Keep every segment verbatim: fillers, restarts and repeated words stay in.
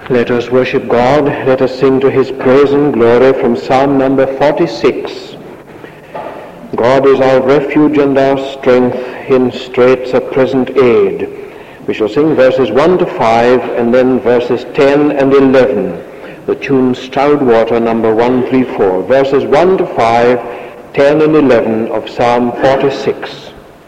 Let us worship God. Let us sing to his praise and glory from Psalm number forty-six. God is our refuge and our strength, in straits a present aid. We shall sing verses one to five and then verses ten and eleven. The tune Stout Water number one three four. Verses one to five, ten and eleven of Psalm forty-six.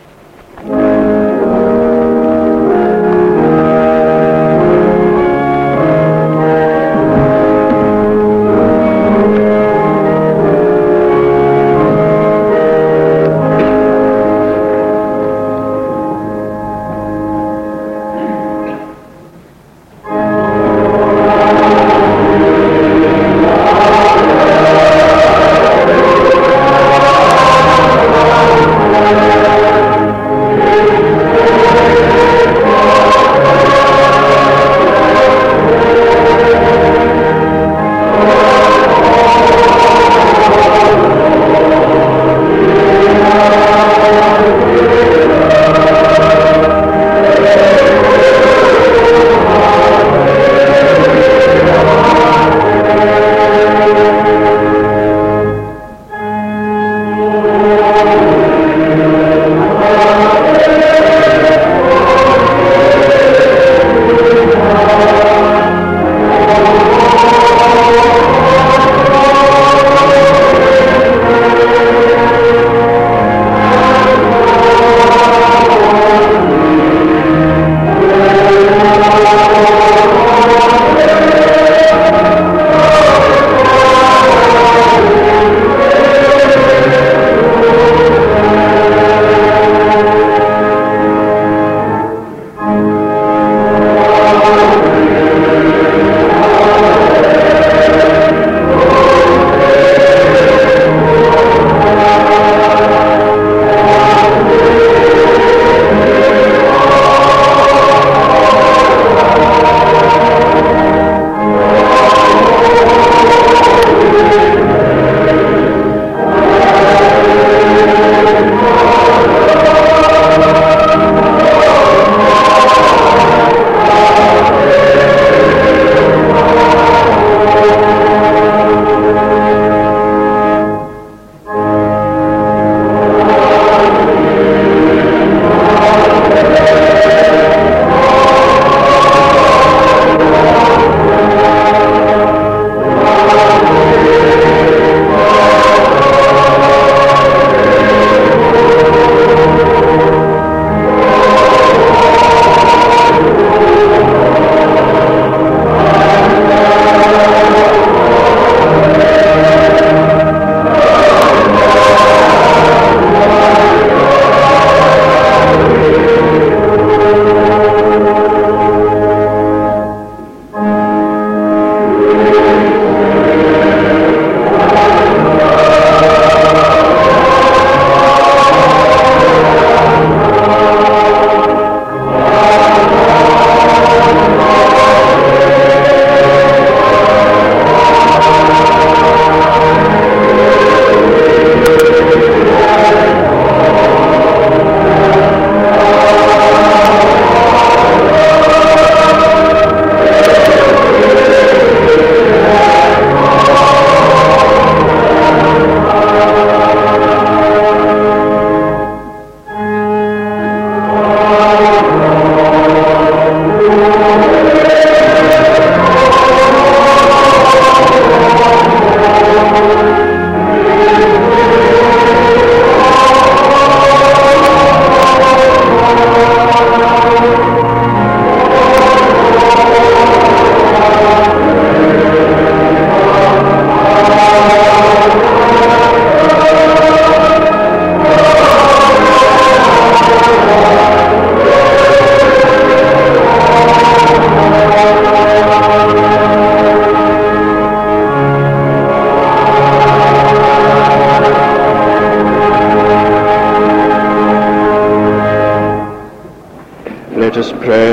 Let us pray.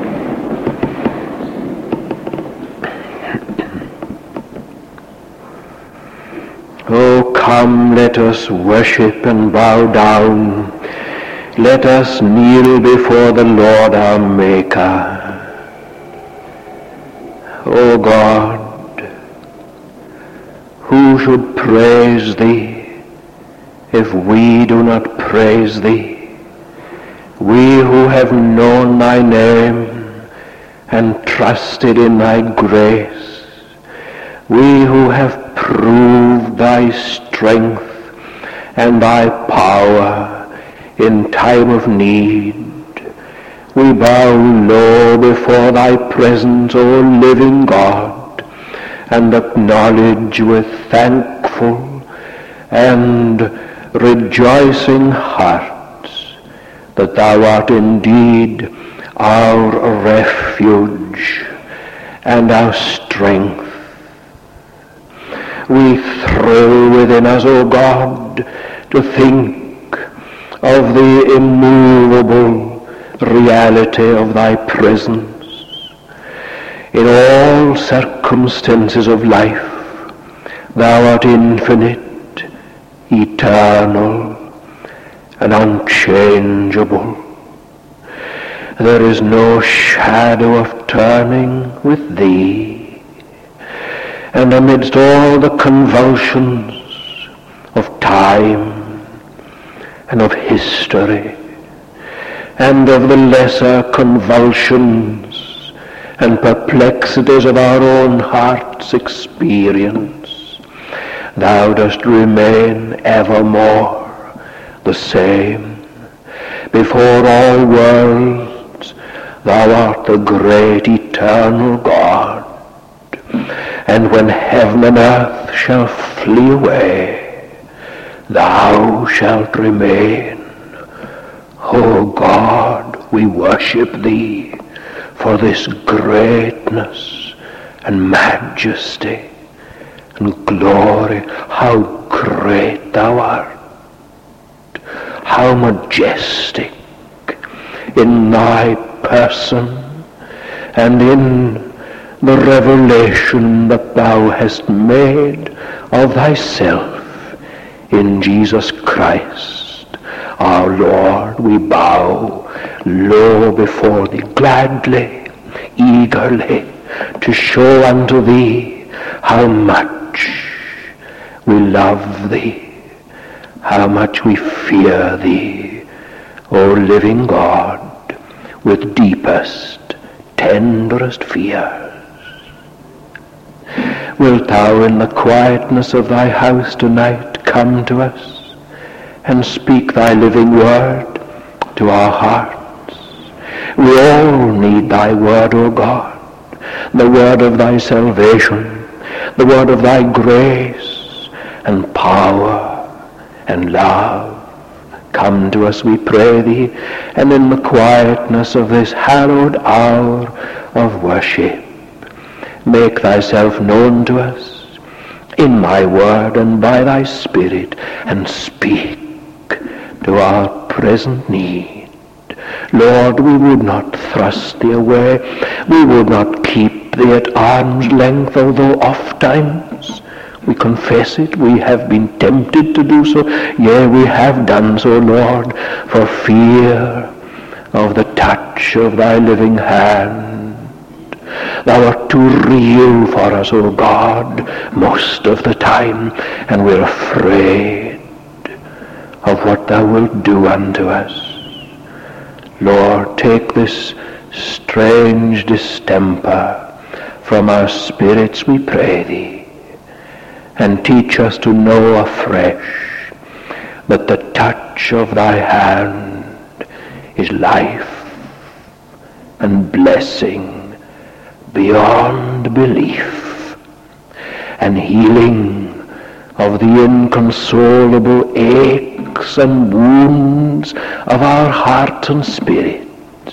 Oh, come, let us worship and bow down. Let us kneel before the Lord our Maker. O God, who should praise thee if we do not praise thee? We who have known thy name and trusted in thy grace, we who have proved thy strength and thy power in time of need, we bow low before thy presence, O living God, and acknowledge with thankful and rejoicing hearts that thou art indeed our refuge and our strength. We thrill within us, O God, to think of the immovable reality of thy presence. In all circumstances of life, thou art infinite, eternal, and unchangeable. There is no shadow of turning with thee. And amidst all the convulsions of time and of history, and of the lesser convulsions and perplexities of our own heart's experience, thou dost remain evermore the same. Before all worlds, thou art the great eternal God. And when heaven and earth shall flee away, thou shalt remain. O God, we worship thee for this greatness and majesty and glory. How great thou art, how majestic in thy person and in the revelation that thou hast made of thyself in Jesus Christ our Lord. We bow low before thee, gladly, eagerly, to show unto thee how much we love thee, how much we fear thee, O living God, with deepest, tenderest fears. Wilt thou in the quietness of thy house tonight come to us and speak thy living word to our hearts? We all need thy word, O God, the word of thy salvation, the word of thy grace and power and love. Come to us, we pray thee, and in the quietness of this hallowed hour of worship, make thyself known to us in thy word and by thy Spirit, and speak to our present need. Lord, we would not thrust thee away. We would not keep thee at arm's length, although oft times, we confess it, we have been tempted to do so. Yea, we have done so, Lord, for fear of the touch of thy living hand. Thou art too real for us, O God, most of the time, and we're afraid of what thou wilt do unto us. Lord, take this strange distemper from our spirits, we pray thee, and teach us to know afresh that the touch of thy hand is life and blessing beyond belief, and healing of the inconsolable aches and wounds of our heart and spirits,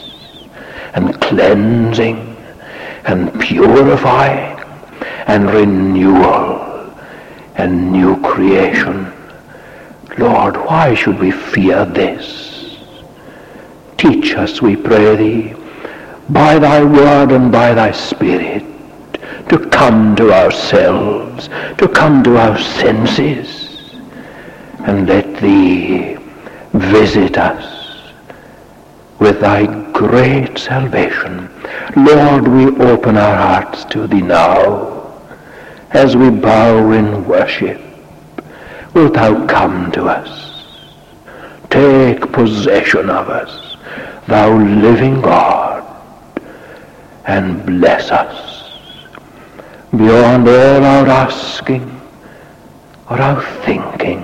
and cleansing and purifying and renewal and new creation. Lord, why should we fear this? Teach us, we pray thee, by thy word and by thy Spirit, to come to ourselves, to come to our senses, and let thee visit us with thy great salvation. Lord, we open our hearts to thee now as we bow in worship. Wilt thou come to us? Take possession of us, thou living God, and bless us beyond all our asking or our thinking.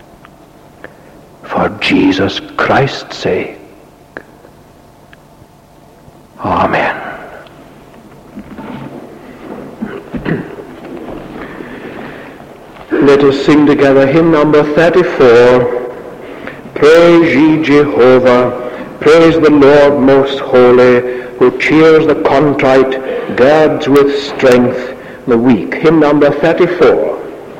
For Jesus Christ's sake. Amen. Let us sing together hymn number thirty-four. Praise ye Jehovah, praise the Lord most holy, who cheers the contrite, girds with strength the weak. Hymn number thirty-four.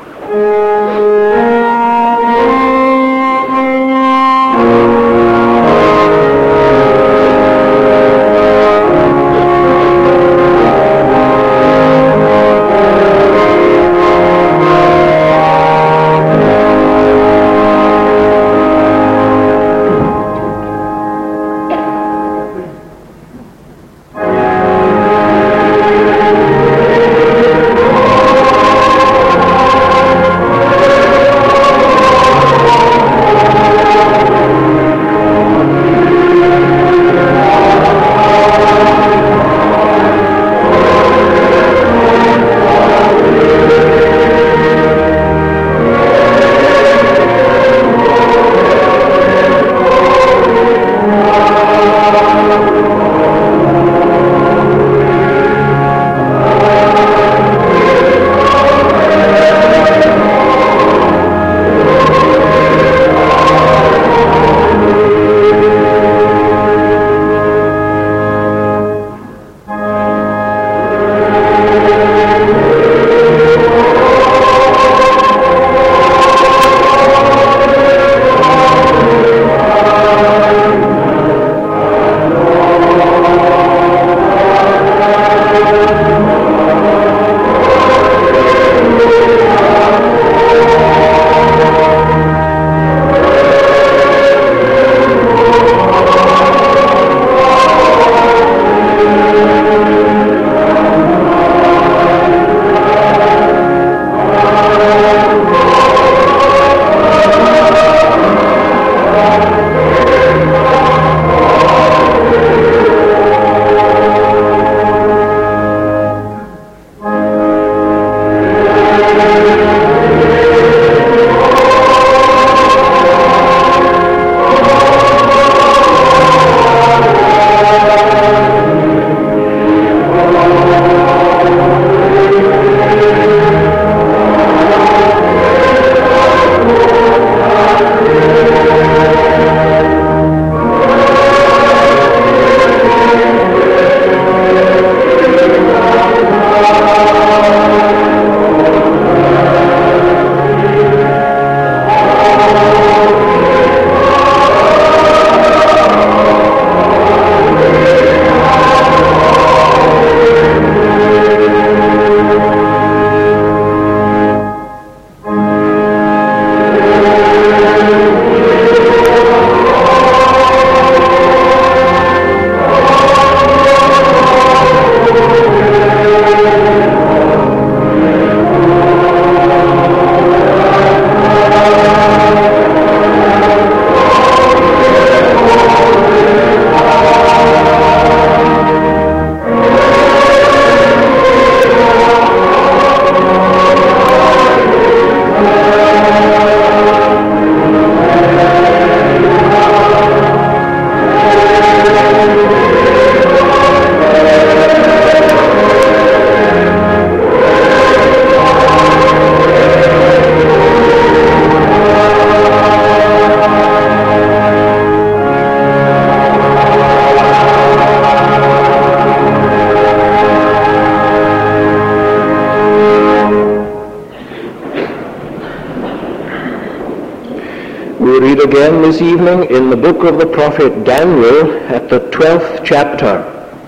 We read again this evening in the book of the prophet Daniel at the twelfth chapter.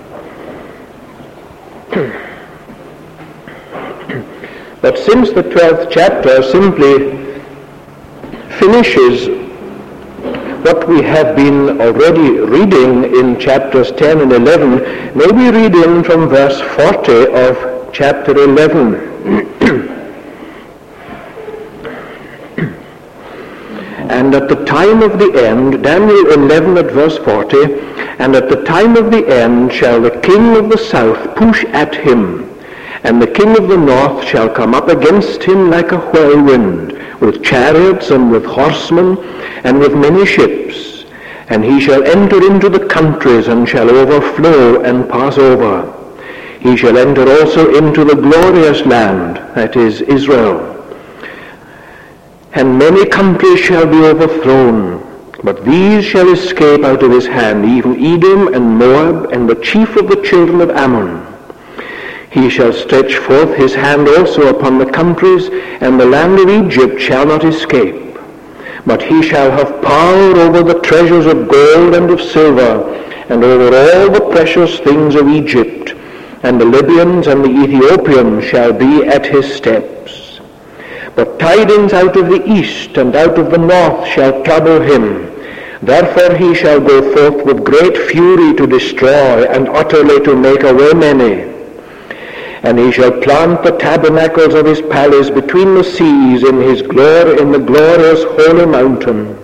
But since the twelfth chapter simply finishes what we have been already reading in chapters ten and eleven, may we read in from verse forty of chapter eleven. And at the time of the end, Daniel eleven at verse forty, and at the time of the end shall the king of the south push at him, and the king of the north shall come up against him like a whirlwind, with chariots and with horsemen, and with many ships. And he shall enter into the countries, and shall overflow and pass over. He shall enter also into the glorious land, that is Israel. And many countries shall be overthrown, but these shall escape out of his hand, even Edom and Moab, and the chief of the children of Ammon. He shall stretch forth his hand also upon the countries, and the land of Egypt shall not escape. But he shall have power over the treasures of gold and of silver, and over all the precious things of Egypt, and the Libyans and the Ethiopians shall be at his steps. But tidings out of the east and out of the north shall trouble him. Therefore he shall go forth with great fury to destroy, and utterly to make away many. And he shall plant the tabernacles of his palace between the seas in his glory, in the glorious holy mountain.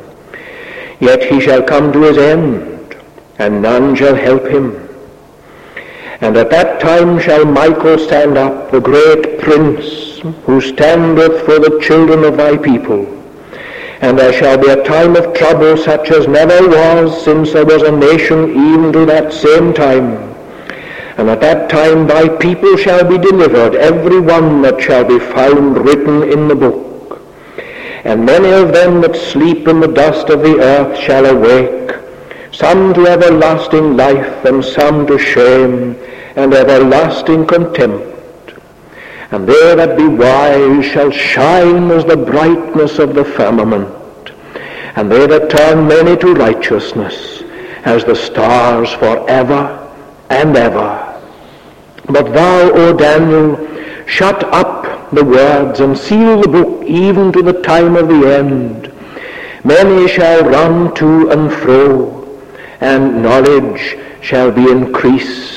Yet he shall come to his end, and none shall help him. And at that time shall Michael stand up, the great prince, who standeth for the children of thy people. And there shall be a time of trouble such as never was since there was a nation even to that same time. And at that time thy people shall be delivered, every one that shall be found written in the book. And many of them that sleep in the dust of the earth shall awake, some to everlasting life, and some to shame and everlasting contempt. And they that be wise shall shine as the brightness of the firmament, and they that turn many to righteousness as the stars forever and ever. But thou, O Daniel, shut up the words and seal the book even to the time of the end. Many shall run to and fro, and knowledge shall be increased.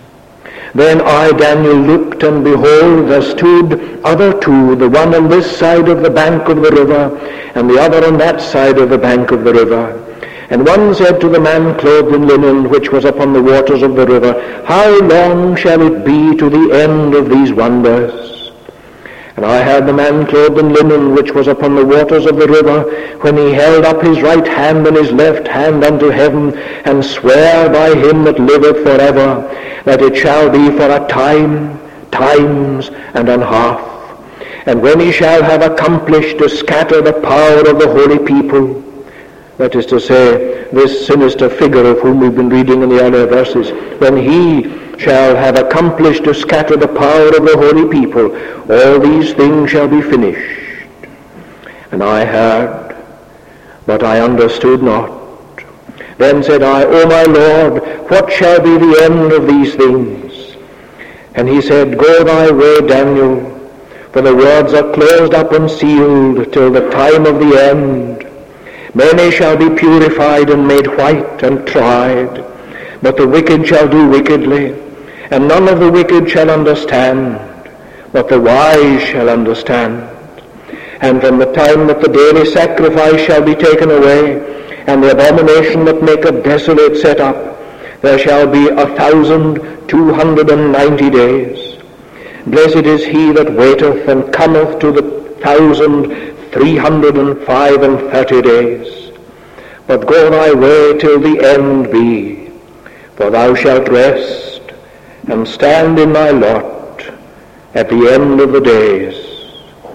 Then I, Daniel, looked, and behold, there stood other two, the one on this side of the bank of the river, and the other on that side of the bank of the river. And one said to the man clothed in linen, which was upon the waters of the river, How long shall it be to the end of these wonders? And I heard the man clothed in linen, which was upon the waters of the river, when he held up his right hand and his left hand unto heaven, and sware by him that liveth forever, that it shall be for a time, times, and an half. And when he shall have accomplished to scatter the power of the holy people, that is to say, this sinister figure of whom we've been reading in the earlier verses, when he shall have accomplished to scatter the power of the holy people, all these things shall be finished. And I heard, but I understood not. Then said I, O my Lord, what shall be the end of these things? And he said, Go thy way, Daniel, for the words are closed up and sealed till the time of the end. Many shall be purified and made white and tried, but the wicked shall do wickedly, and none of the wicked shall understand, but the wise shall understand. And from the time that the daily sacrifice shall be taken away, and the abomination that maketh desolate set up, there shall be a thousand two hundred and ninety days. Blessed is he that waiteth and cometh to the thousand three hundred and five and thirty days. But go thy way till the end be, for thou shalt rest and stand in thy lot at the end of the days.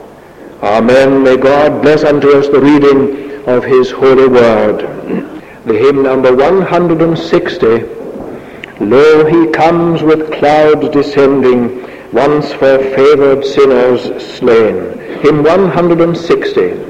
Amen. May God bless unto us the reading of his holy word. The hymn number one hundred sixty, Lo, he comes with clouds descending, once for favored sinners slain. Hymn one hundred sixty.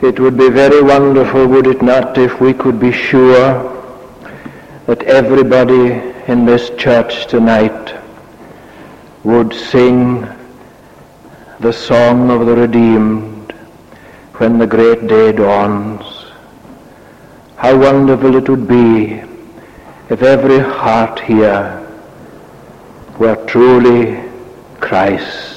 It would be very wonderful, would it not, if we could be sure that everybody in this church tonight would sing the song of the redeemed when the great day dawns. How wonderful it would be if every heart here were truly Christ's.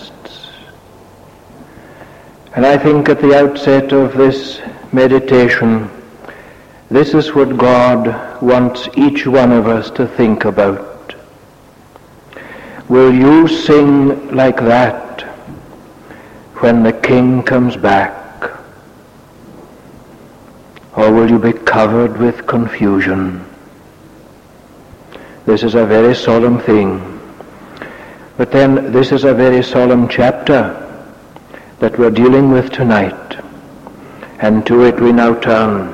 And I think at the outset of this meditation, this is what God wants each one of us to think about. Will you sing like that when the King comes back? Or will you be covered with confusion? This is a very solemn thing. But then this is a very solemn chapter that we're dealing with tonight. And to it we now turn.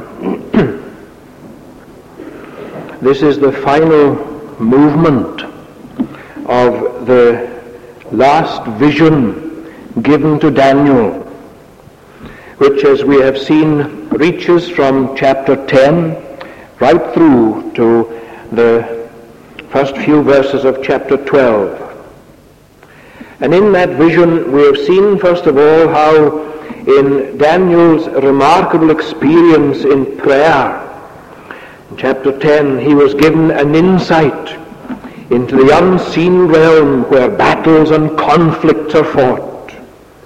This is the final movement of the last vision given to Daniel, which, as we have seen, reaches from chapter ten right through to the first few verses of chapter twelve. And in that vision we have seen, first of all, how in Daniel's remarkable experience in prayer, in chapter ten, he was given an insight into the unseen realm where battles and conflicts are fought,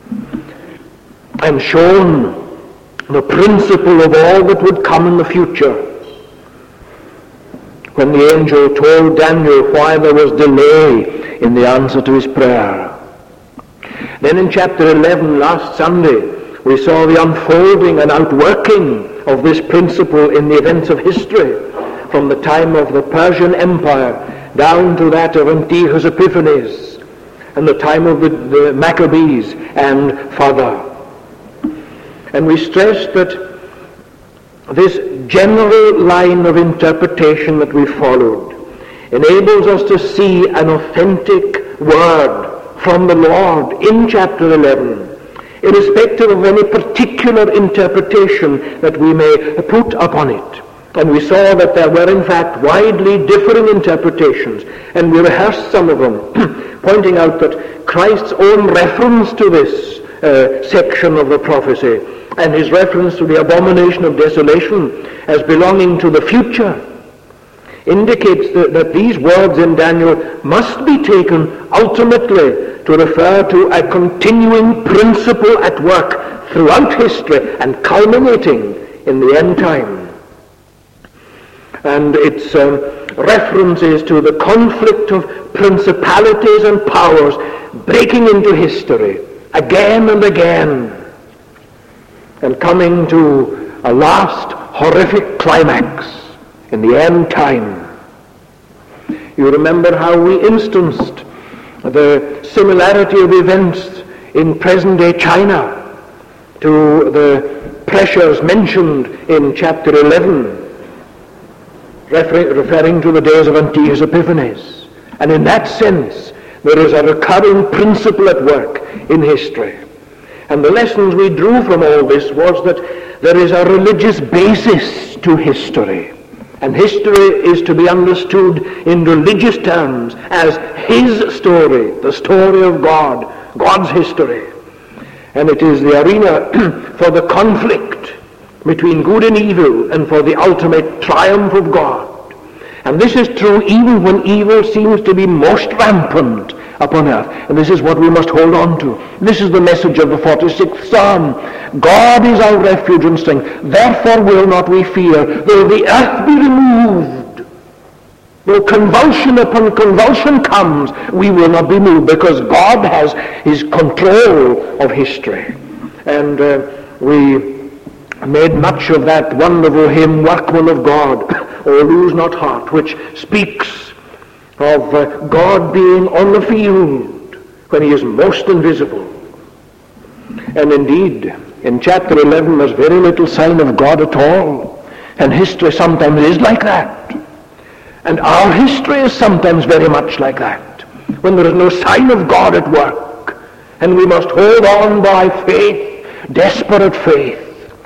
and shown the principle of all that would come in the future. When the angel told Daniel why there was delay in the answer to his prayer. Then in chapter eleven, last Sunday, we saw the unfolding and outworking of this principle in the events of history, from the time of the Persian Empire down to that of Antiochus Epiphanes, and the time of the, the Maccabees and further. And we stressed that this general line of interpretation that we followed enables us to see an authentic word from the Lord in chapter eleven, irrespective of any particular interpretation that we may put upon it. And we saw that there were in fact widely differing interpretations, and we rehearsed some of them, pointing out that Christ's own reference to this uh, section of the prophecy and his reference to the abomination of desolation as belonging to the future indicates that, that these words in Daniel must be taken ultimately to refer to a continuing principle at work throughout history and culminating in the end time. And its um, references to the conflict of principalities and powers breaking into history again and again, and coming to a last horrific climax in the end time. You remember how we instanced the similarity of events in present-day China to the pressures mentioned in chapter eleven, refer- referring to the days of Antiochus Epiphanes. And in that sense, there is a recurring principle at work in history. And the lessons we drew from all this was that there is a religious basis to history. And history is to be understood in religious terms as his story, the story of God, God's history. And it is the arena for the conflict between good and evil and for the ultimate triumph of God. And this is true even when evil seems to be most rampant upon earth. And this is what we must hold on to. This is the message of the forty-sixth Psalm. God is our refuge and strength. Therefore will not we fear, though the earth be removed. Though convulsion upon convulsion comes, we will not be moved, because God has his control of history. And uh, we made much of that wonderful hymn, Workman of God, O Lose Not Heart, which speaks of uh, God being on the field when he is most invisible. And indeed, in chapter eleven, there's very little sign of God at all. And history sometimes is like that. And our history is sometimes very much like that, when there is no sign of God at work. And we must hold on by faith, desperate faith,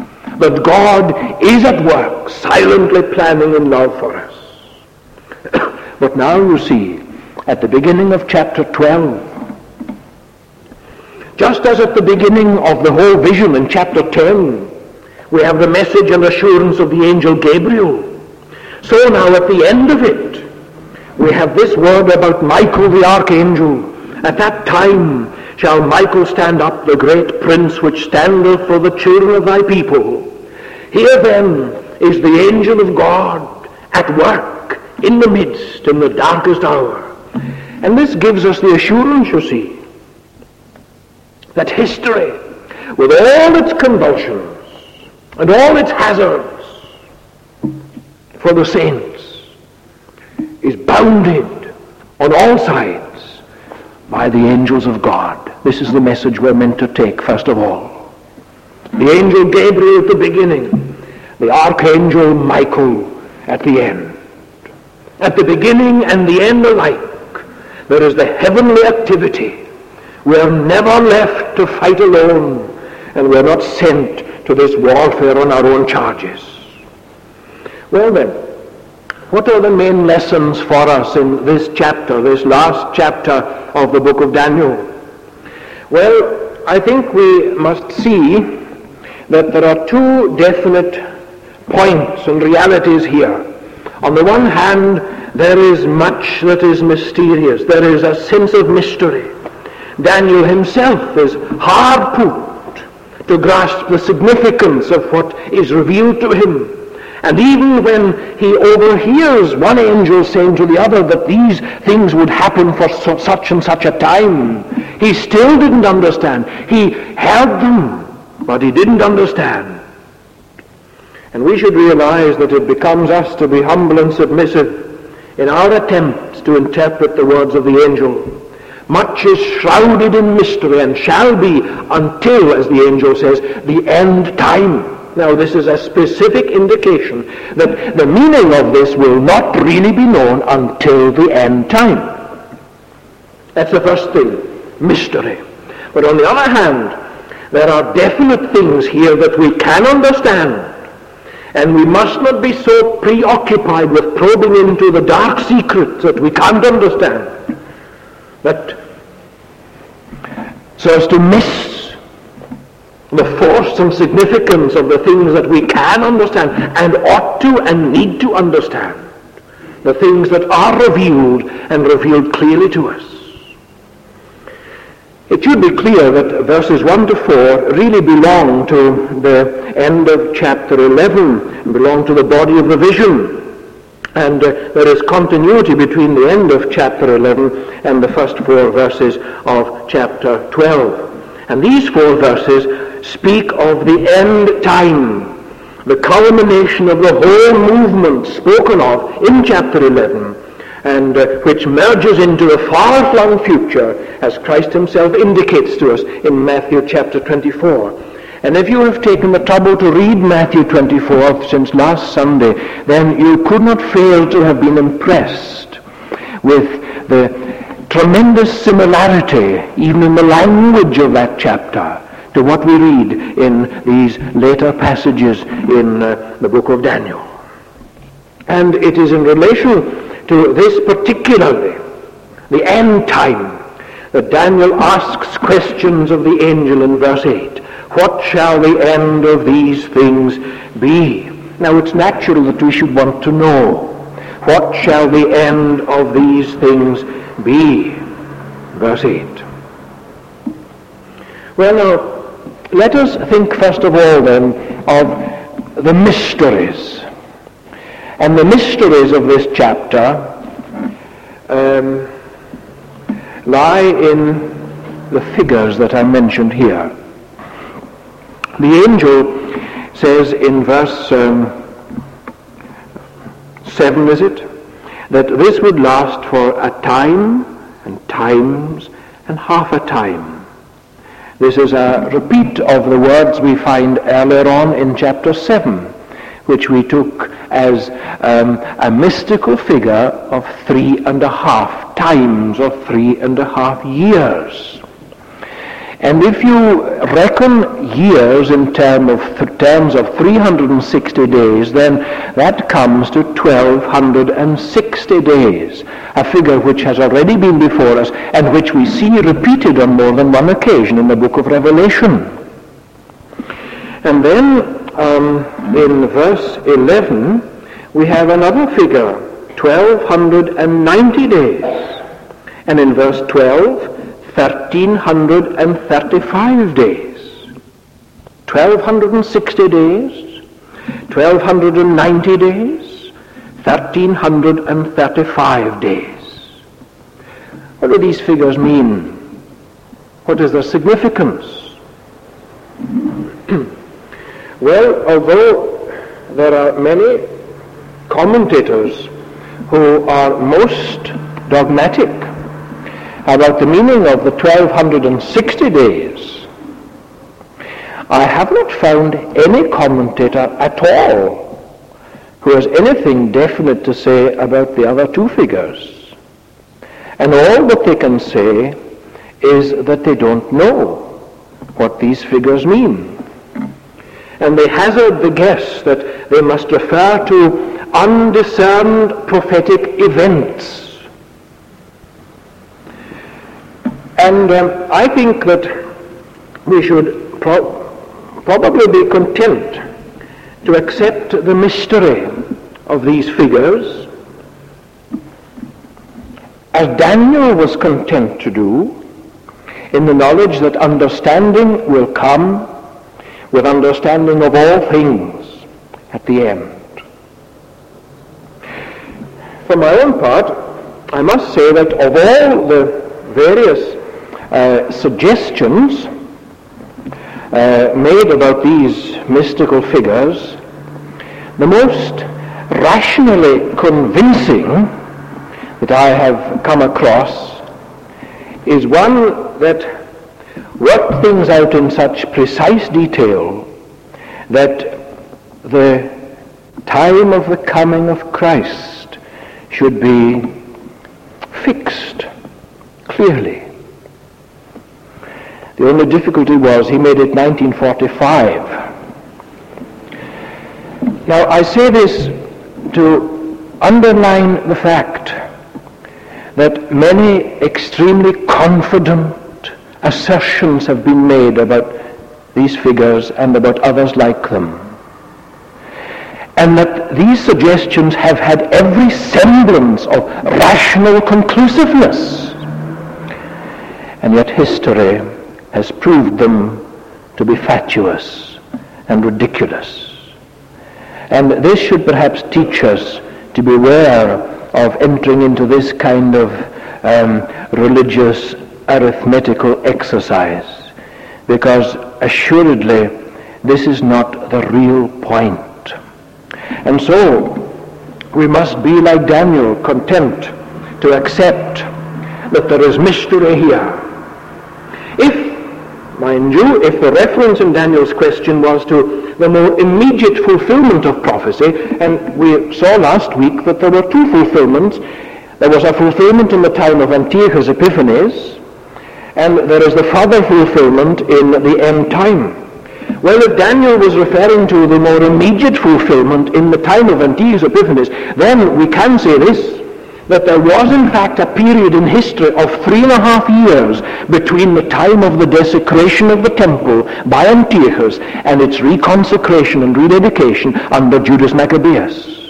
that God is at work, silently planning in love for us. But now you see, at the beginning of chapter twelve, just as at the beginning of the whole vision in chapter ten, we have the message and assurance of the angel Gabriel, so now at the end of it, we have this word about Michael the archangel. At that time shall Michael stand up, the great prince which standeth for the children of thy people. Here then is the angel of God at work in the midst, in the darkest hour. And this gives us the assurance, you see, that history, with all its convulsions and all its hazards for the saints, is bounded on all sides by the angels of God. This is the message we're meant to take, first of all. The angel Gabriel at the beginning, the archangel Michael at the end. At the beginning and the end alike, there is the heavenly activity. We are never left to fight alone, and we are not sent to this warfare on our own charges. Well then, what are the main lessons for us in this chapter, this last chapter of the book of Daniel? Well, I think we must see that there are two definite points and realities here. On the one hand, there is much that is mysterious. There is a sense of mystery. Daniel himself is hard put to grasp the significance of what is revealed to him. And even when he overhears one angel saying to the other that these things would happen for so, such and such a time, he still didn't understand. He heard them, but he didn't understand. And we should realize that it becomes us to be humble and submissive in our attempts to interpret the words of the angel. Much is shrouded in mystery and shall be until, as the angel says, the end time. Now this is a specific indication that the meaning of this will not really be known until the end time. That's the first thing, mystery. But on the other hand, there are definite things here that we can understand. And we must not be so preoccupied with probing into the dark secrets that we can't understand, that so as to miss the force and significance of the things that we can understand and ought to and need to understand, the things that are revealed and revealed clearly to us. It should be clear that verses one to four really belong to the end of chapter eleven, and belong to the body of the vision. And uh, there is continuity between the end of chapter eleven and the first four verses of chapter twelve. And these four verses speak of the end time, the culmination of the whole movement spoken of in chapter eleven, and uh, which merges into a far-flung future, as Christ himself indicates to us in Matthew chapter twenty-four. And if you have taken the trouble to read Matthew twenty-four since last Sunday, then you could not fail to have been impressed with the tremendous similarity, even in the language of that chapter, to what we read in these later passages in uh, the book of Daniel. And it is in relation to this particularly, the end time, that Daniel asks questions of the angel in verse eight. What shall the end of these things be? Now it's natural that we should want to know. What shall the end of these things be? Verse eight. Well now, let us think first of all then of the mysteries. And the mysteries of this chapter um, lie in the figures that I mentioned here. The angel says in verse um, seven, is it, that this would last for a time and times and half a time. This is a repeat of the words we find earlier on in chapter seven, which we took as um, a mystical figure of three and a half times or three and a half years. And if you reckon years in term of, th- terms of three hundred sixty days, then that comes to twelve sixty days, a figure which has already been before us and which we see repeated on more than one occasion in the book of Revelation. And then um, in verse eleven, we have another figure, twelve ninety days. And in verse twelve, thirteen thirty-five days. twelve sixty days, twelve ninety days, thirteen thirty-five days. What do these figures mean? What is their significance? Well, although there are many commentators who are most dogmatic about the meaning of the twelve sixty days, I have not found any commentator at all who has anything definite to say about the other two figures. And all that they can say is that they don't know what these figures mean. And they hazard the guess that they must refer to undiscerned prophetic events. And um, I think that we should pro- probably be content to accept the mystery of these figures, as Daniel was content to do, in the knowledge that understanding will come with understanding of all things at the end. For my own part, I must say that of all the various uh, suggestions uh, made about these mystical figures, the most rationally convincing that I have come across is one that worked things out in such precise detail that the time of the coming of Christ should be fixed clearly. The only difficulty was he made it nineteen forty-five. Now I say this to underline the fact that many extremely confident assertions have been made about these figures and about others like them, and that these suggestions have had every semblance of rational conclusiveness, and yet history has proved them to be fatuous and ridiculous. And this should perhaps teach us to beware of entering into this kind of um, religious arithmetical exercise, because assuredly this is not the real point. And so we must be like Daniel, content to accept that there is mystery here. If, mind you, if the reference in Daniel's question was to the more immediate fulfillment of prophecy, and we saw last week that there were two fulfillments. There was a fulfillment in the time of Antiochus Epiphanes, and there is the further fulfillment in the end time. Well, if Daniel was referring to the more immediate fulfillment in the time of Antiochus Epiphanes, then we can say this, that there was in fact a period in history of three and a half years between the time of the desecration of the temple by Antiochus and its reconsecration and rededication under Judas Maccabeus.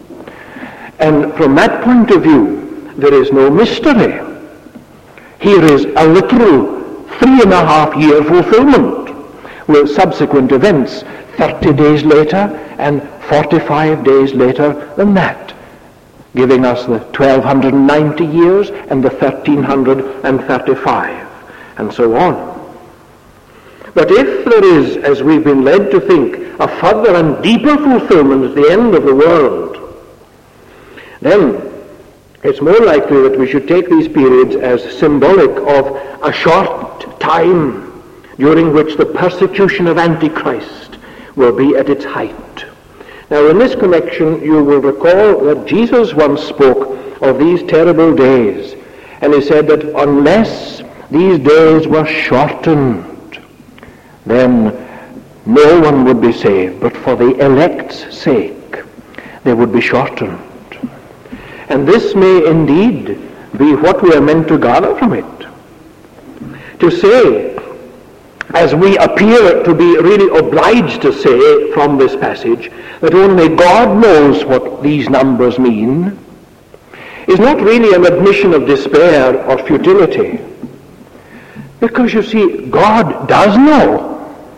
And from that point of view, there is no mystery. Here is a literal three and a half year fulfillment, with subsequent events thirty days later and forty-five days later than that, giving us the twelve ninety years and the thirteen thirty-five, and so on. But if there is, as we've been led to think, a further and deeper fulfillment at the end of the world, then it's more likely that we should take these periods as symbolic of a short time during which the persecution of Antichrist will be at its height. Now, in this connection, you will recall that Jesus once spoke of these terrible days, and he said that unless these days were shortened, then no one would be saved, but for the elect's sake they would be shortened. And this may indeed be what we are meant to gather from it. To say, as we appear to be really obliged to say from this passage, that only God knows what these numbers mean, is not really an admission of despair or futility. Because you see, God does know.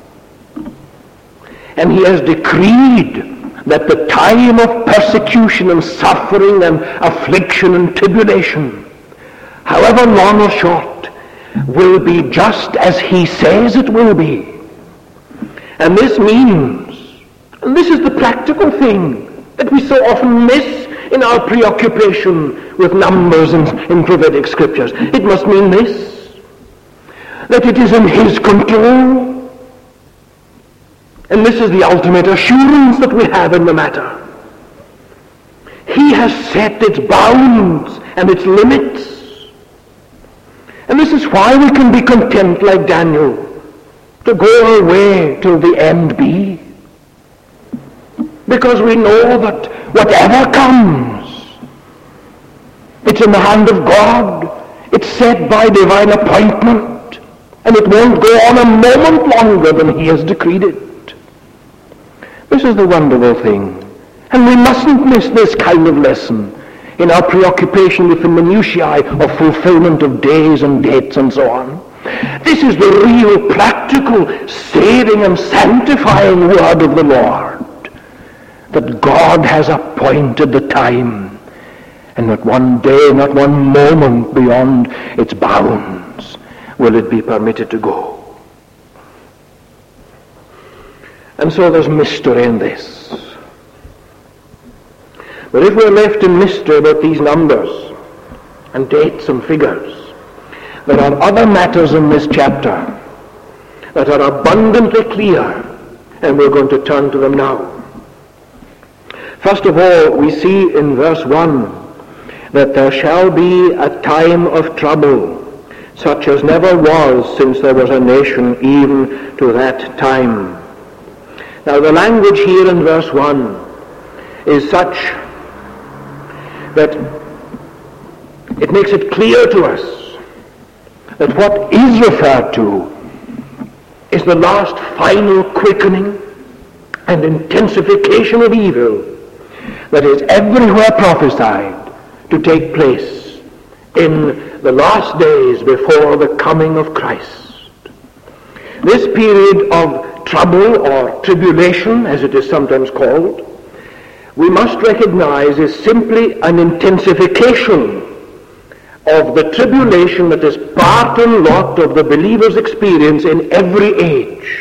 And he has decreed that the time of persecution and suffering and affliction and tribulation, however long or short, will be just as he says it will be. And this means, and this is the practical thing that we so often miss in our preoccupation with numbers in, in prophetic scriptures. It must mean this, that it is in his control. And this is the ultimate assurance that we have in the matter. He has set its bounds and its limits. And this is why we can be content, like Daniel, to go our way till the end be. Because we know that whatever comes, it's in the hand of God. It's set by divine appointment. And it won't go on a moment longer than he has decreed it. This is the wonderful thing. And we mustn't miss this kind of lesson in our preoccupation with the minutiae of fulfillment of days and dates and so on. This is the real practical saving and sanctifying word of the Lord. That God has appointed the time, and not one day, not one moment beyond its bounds will it be permitted to go. And so there's mystery in this. But if we're left in mystery about these numbers and dates and figures, there are other matters in this chapter that are abundantly clear, and we're going to turn to them now. First of all, we see in verse one that there shall be a time of trouble, such as never was since there was a nation even to that time. Now the language here in verse one is such that it makes it clear to us that what is referred to is the last final quickening and intensification of evil that is everywhere prophesied to take place in the last days before the coming of Christ. This period of trouble or tribulation, as it is sometimes called, we must recognize is simply an intensification of the tribulation that is part and lot of the believer's experience in every age.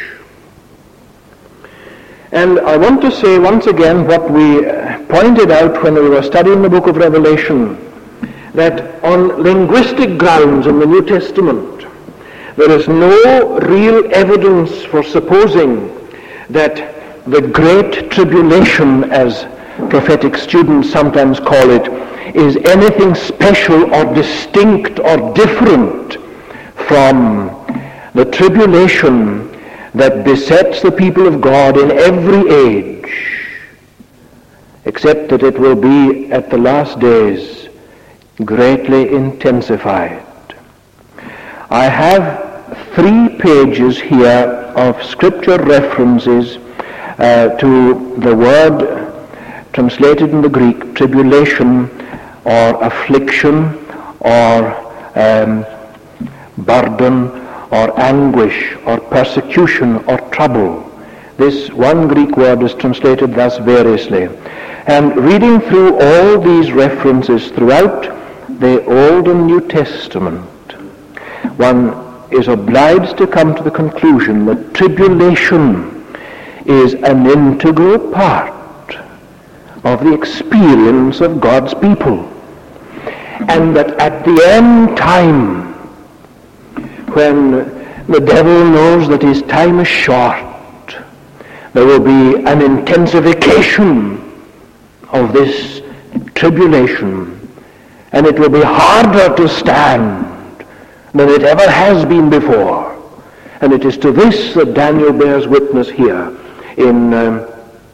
And I want to say once again what we pointed out when we were studying the book of Revelation, that on linguistic grounds in the New Testament, there is no real evidence for supposing that the Great Tribulation, as prophetic students sometimes call it, is anything special or distinct or different from the tribulation that besets the people of God in every age, except that it will be at the last days greatly intensified. I have three pages here of scripture references uh, to the word translated in the Greek, tribulation or affliction or um, burden or anguish or persecution or trouble. This one Greek word is translated thus variously. And reading through all these references throughout the Old and New Testament, one is obliged to come to the conclusion that tribulation is an integral part of the experience of God's people. And that at the end time, when the devil knows that his time is short, there will be an intensification of this tribulation, and it will be harder to stand than it ever has been before. And it is to this that Daniel bears witness here in um,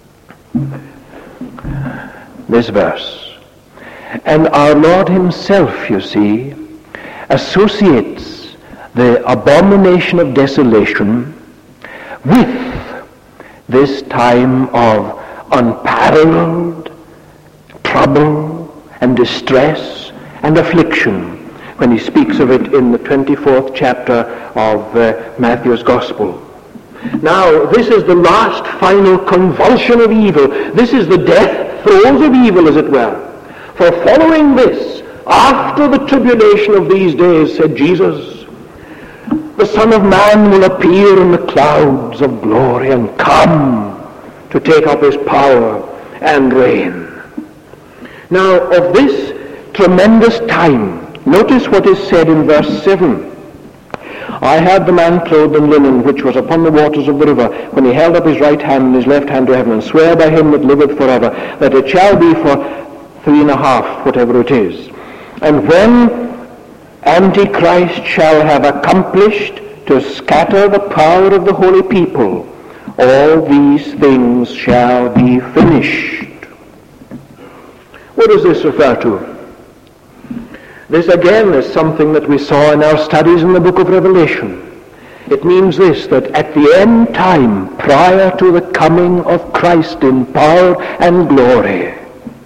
this verse. And our Lord himself, you see, associates the abomination of desolation with this time of unparalleled trouble and distress and affliction when he speaks of it in the twenty-fourth chapter of uh, Matthew's Gospel. Now, this is the last final convulsion of evil. This is the death throes of evil, as it were. For following this, after the tribulation of these days, said Jesus, the Son of Man will appear in the clouds of glory and come to take up his power and reign. Now, of this tremendous time, notice what is said in verse seven. I heard the man clothed in linen, which was upon the waters of the river, when he held up his right hand and his left hand to heaven, and swear by him that liveth forever, that it shall be for three and a half, whatever it is. And when Antichrist shall have accomplished to scatter the power of the holy people, all these things shall be finished. What does this refer to? This again is something that we saw in our studies in the book of Revelation. It means this, that at the end time, prior to the coming of Christ in power and glory,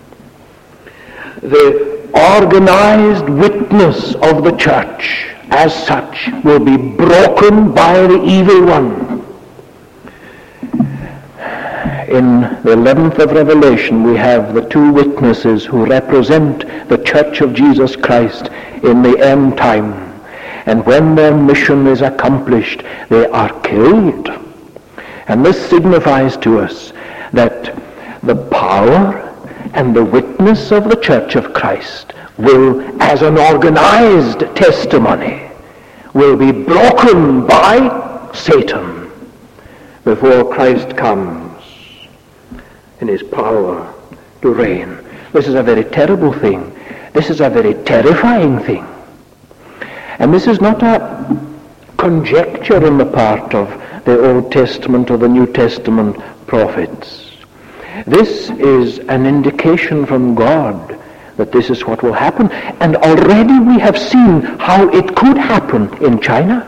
the organized witness of the church as such will be broken by the evil one. In the eleventh of Revelation, we have the two witnesses who represent the church of Jesus Christ in the end time. And when their mission is accomplished, they are killed. And this signifies to us that the power and the witness of the church of Christ will, as an organized testimony, will be broken by Satan before Christ comes in his power to reign. This is a very terrible thing. This is a very terrifying thing. And this is not a conjecture on the part of the Old Testament or the New Testament prophets. This is an indication from God that this is what will happen. And already we have seen how it could happen in China.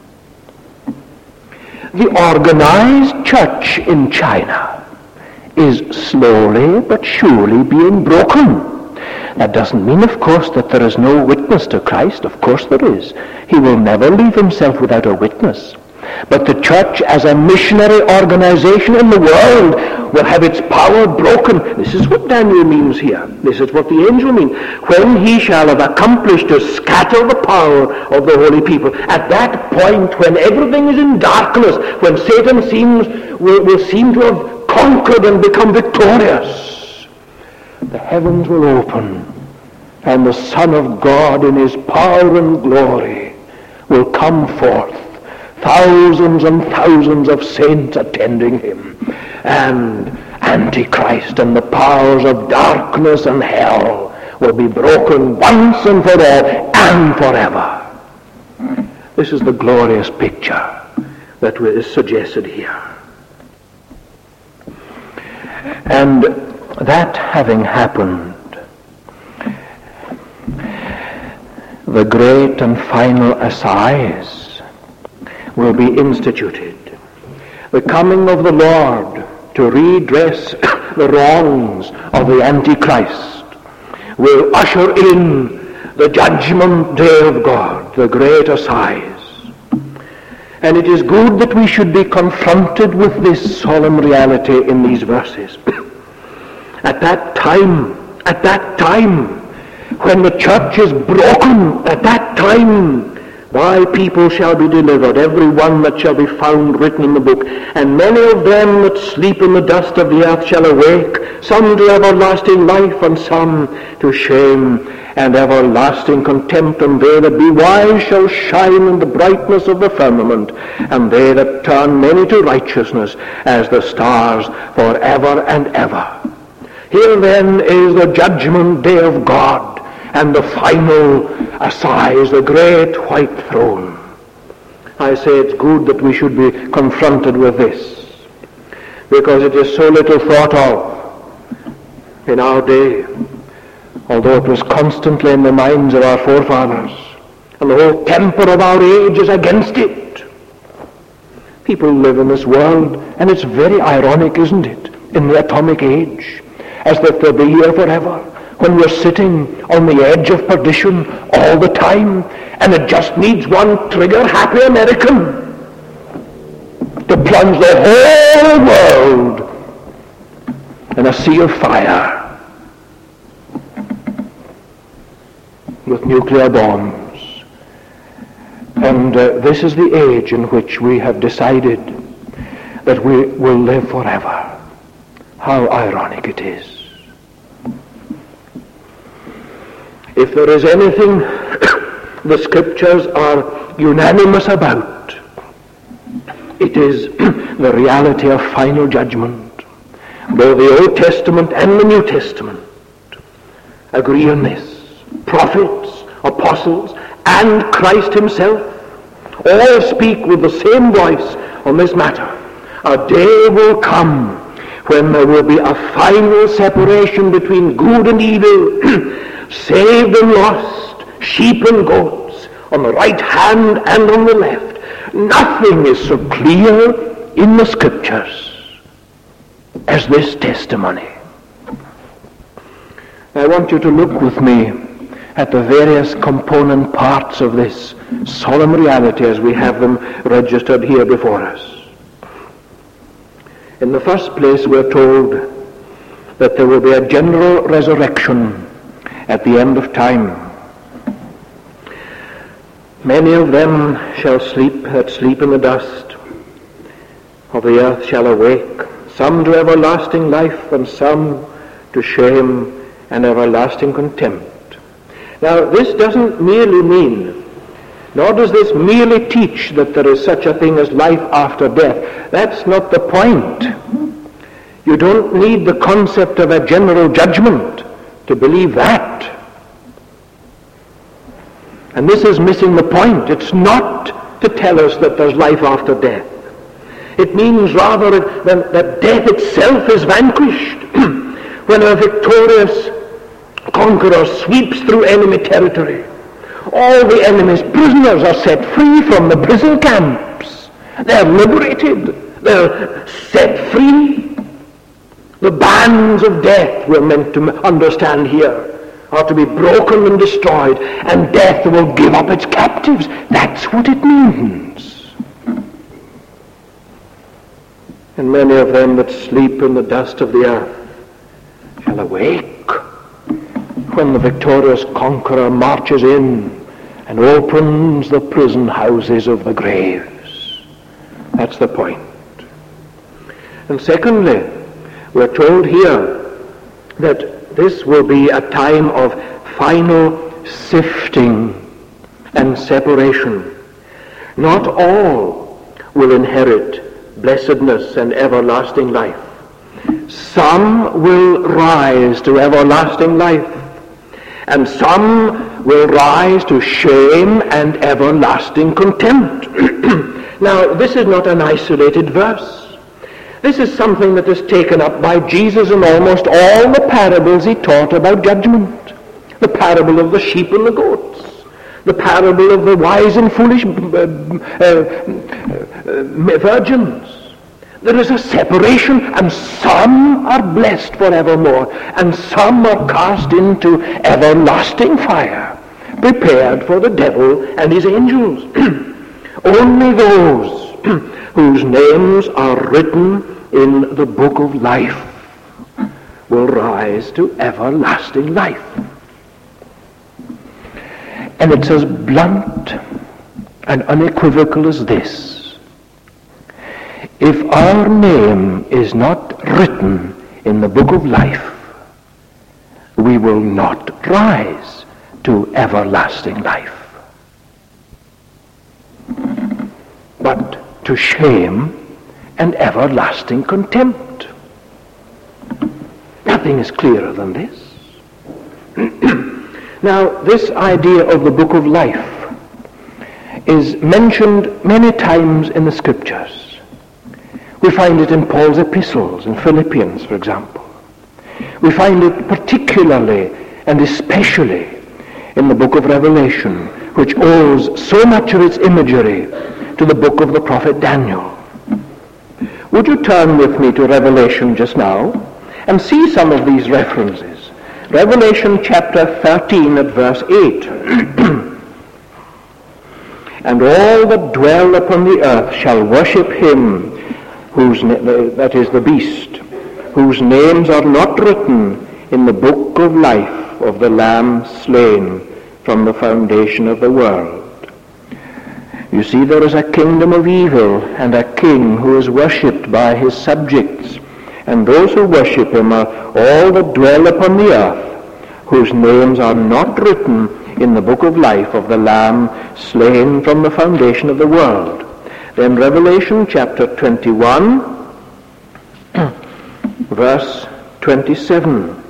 The organized church in China is slowly but surely being broken. That doesn't mean, of course, that there is no witness to Christ. Of course there is. He will never leave himself without a witness. But the church as a missionary organization in the world will have its power broken. This is what Daniel means here. This is what the angel means. When he shall have accomplished to scatter the power of the holy people. At that point, when everything is in darkness, when Satan seems will, will seem to have conquered and become victorious, the heavens will open, and the Son of God in his power and glory will come forth, thousands and thousands of saints attending him, and Antichrist and the powers of darkness and hell will be broken once and for all and forever. This is the glorious picture that is suggested here. And that having happened, the great and final assize will be instituted. The coming of the Lord to redress the wrongs of the Antichrist will usher in the judgment day of God, the great assize. And it is good that we should be confronted with this solemn reality in these verses. At that time, at that time, when the church is broken, at that time, thy people shall be delivered, every one that shall be found written in the book. And many of them that sleep in the dust of the earth shall awake, some to everlasting life, and some to shame and everlasting contempt. And they that be wise shall shine in the brightness of the firmament, and they that turn many to righteousness as the stars forever and ever. Here then is the judgment day of God, and the final assize, the great white throne. I say it's good that we should be confronted with this, because it is so little thought of in our day, although it was constantly in the minds of our forefathers, and the whole temper of our age is against it. People live in this world, and it's very ironic, isn't it, in the atomic age, as if they'll be here forever, when we're sitting on the edge of perdition all the time, and it just needs one trigger-happy American to plunge the whole world in a sea of fire with nuclear bombs. And uh, this is the age in which we have decided that we will live forever. How ironic it is. If there is anything the Scriptures are unanimous about, it is the reality of final judgment. Though the Old Testament and the New Testament agree on this, prophets, apostles, and Christ himself all speak with the same voice on this matter. A day will come when there will be a final separation between good and evil, saved and lost, sheep and goats, on the right hand and on the left. Nothing is so clear in the Scriptures as this testimony. I want you to look with me at the various component parts of this solemn reality as we have them registered here before us. In the first place, we're told that there will be a general resurrection at the end of time. Many of them shall sleep that sleep in the dust of the earth shall awake, some to everlasting life and some to shame and everlasting contempt. Now, this doesn't merely mean, nor does this merely teach that there is such a thing as life after death. That's not the point. You don't need the concept of a general judgment to believe that. And this is missing the point. It's not to tell us that there's life after death. It means rather that, that death itself is vanquished when a victorious conqueror sweeps through enemy territory. All the enemy's prisoners are set free from the prison camps. They're liberated. They're set free. The bands of death, we're meant to understand here, are to be broken and destroyed, and death will give up its captives. That's what it means. And many of them that sleep in the dust of the earth shall awake when the victorious conqueror marches in and opens the prison houses of the graves. That's the point. And secondly, we're told here that this will be a time of final sifting and separation. Not all will inherit blessedness and everlasting life. Some will rise to everlasting life, and some will rise to shame and everlasting contempt. Now, this is not an isolated verse. This is something that is taken up by Jesus in almost all the parables he taught about judgment. The parable of the sheep and the goats. The parable of the wise and foolish uh, uh, uh, virgins. There is a separation, and some are blessed forevermore, and some are cast into everlasting fire, prepared for the devil and his angels. Only those whose names are written in the book of life will rise to everlasting life. And it's as blunt and unequivocal as this. If our name is not written in the book of life, we will not rise to everlasting life, but to shame and everlasting contempt. Nothing is clearer than this. Now, this idea of the book of life is mentioned many times in the Scriptures. We find it in Paul's epistles, in Philippians, for example. We find it particularly and especially in the book of Revelation, which owes so much of its imagery to the book of the prophet Daniel. Would you turn with me to Revelation just now and see some of these references? Revelation chapter thirteen at verse eight. And all that dwell upon the earth shall worship him, whose na- that is the beast, whose names are not written in the book of life of the Lamb slain from the foundation of the world. You see, there is a kingdom of evil and a king who is worshipped by his subjects, and those who worship him are all that dwell upon the earth, whose names are not written in the book of life of the Lamb slain from the foundation of the world. Then Revelation chapter twenty-one, verse twenty-seven.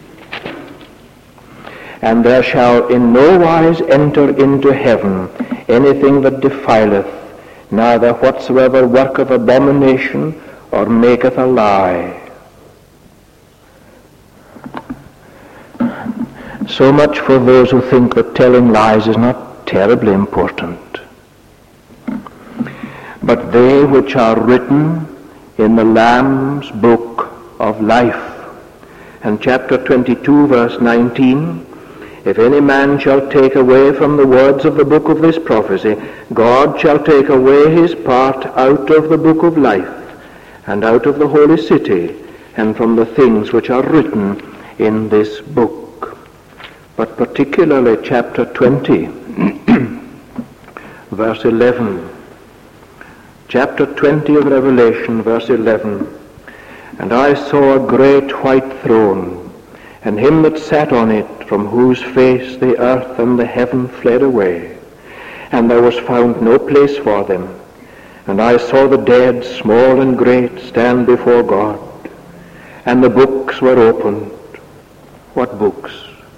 And there shall in no wise enter into heaven anything that defileth, neither whatsoever worketh abomination or maketh a lie. So much for those who think that telling lies is not terribly important. But they which are written in the Lamb's book of life. And chapter twenty-two, verse nineteen, if any man shall take away from the words of the book of this prophecy, God shall take away his part out of the book of life, and out of the holy city, and from the things which are written in this book. But particularly chapter twenty, verse eleven. Chapter twenty of Revelation, verse eleven. And I saw a great white throne, and him that sat on it, from whose face the earth and the heaven fled away, and there was found no place for them. And I saw the dead, small and great, stand before God, and the books were opened. What books?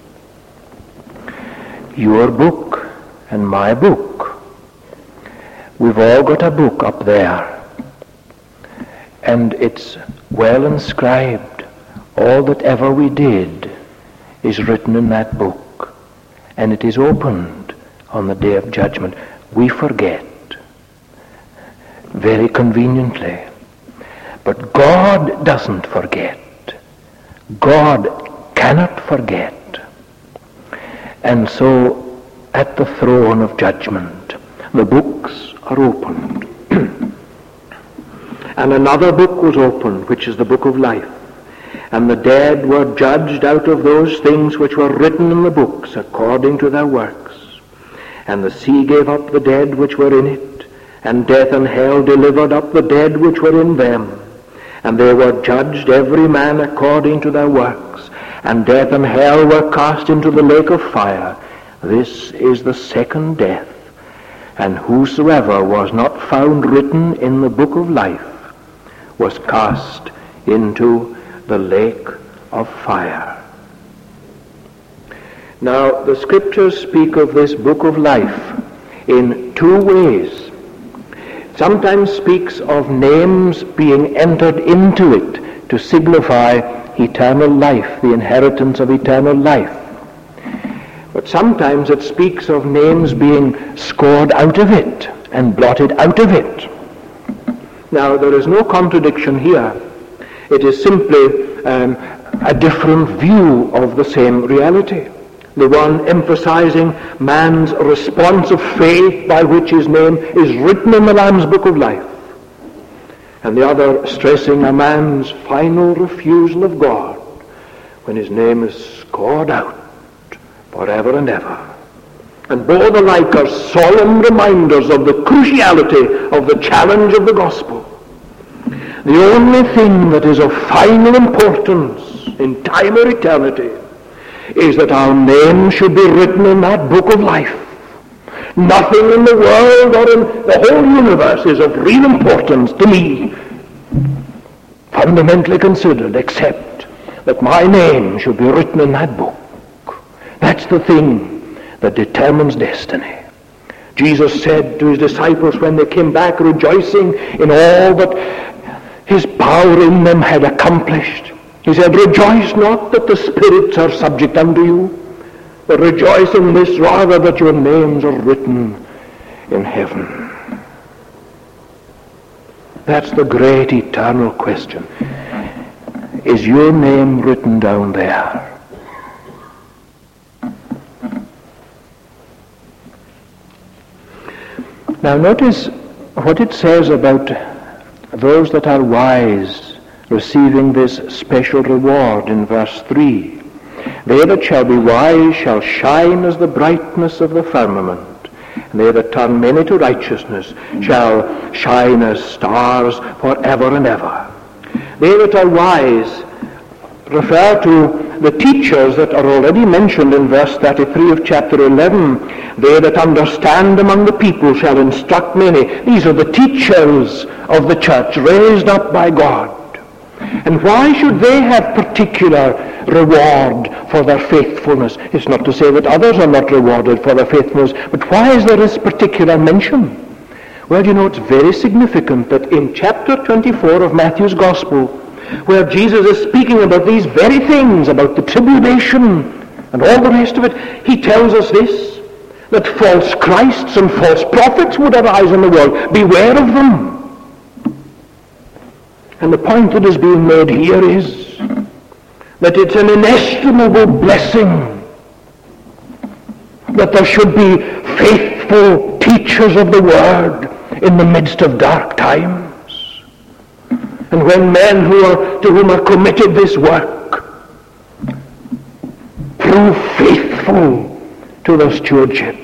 Your book and my book. We've all got a book up there, and it's well inscribed. All that ever we did is written in that book, and it is opened on the day of judgment. We forget, very conveniently, but God doesn't forget. God cannot forget. And so, at the throne of judgment, the books are opened. And another book was opened, which is the book of life. And the dead were judged out of those things which were written in the books, according to their works. And the sea gave up the dead which were in it, and death and hell delivered up the dead which were in them. And they were judged every man according to their works. And death and hell were cast into the lake of fire. This is the second death. And whosoever was not found written in the book of life was cast into the lake of fire. Now, the Scriptures speak of this book of life in two ways. Sometimes speaks of names being entered into it to signify eternal life, the inheritance of eternal life. But sometimes it speaks of names being scored out of it and blotted out of it. Now, there is no contradiction here. It is simply um, a different view of the same reality. The one emphasizing man's response of faith by which his name is written in the Lamb's book of life, and the other stressing a man's final refusal of God when his name is scored out forever and ever. And both alike are solemn reminders of the cruciality of the challenge of the gospel. The only thing that is of final importance in time or eternity is that our name should be written in that book of life. Nothing in the world or in the whole universe is of real importance to me, fundamentally considered, except that my name should be written in that book. That's the thing that determines destiny. Jesus said to his disciples when they came back rejoicing in all that his power in them had accomplished, he said, rejoice not that the spirits are subject unto you, but rejoice in this rather that your names are written in heaven. That's the great eternal question. Is your name written down there? Now notice what it says about those that are wise receiving this special reward in verse three. They that shall be wise shall shine as the brightness of the firmament, and they that turn many to righteousness shall shine as stars forever and ever. They that are wise refer to the teachers that are already mentioned in verse thirty-three of chapter eleven. They that understand among the people shall instruct many. These are the teachers of the church, raised up by God. And why should they have particular reward for their faithfulness? It's not to say that others are not rewarded for their faithfulness, but why is there this particular mention? Well, you know, it's very significant that in chapter twenty-four of Matthew's Gospel, where Jesus is speaking about these very things, about the tribulation and all the rest of it, he tells us this, that false Christs and false prophets would arise in the world. Beware of them. And the point that is being made here is that it's an inestimable blessing that there should be faithful teachers of the Word in the midst of dark times. And when men who are, to whom are committed this work prove faithful to their stewardship,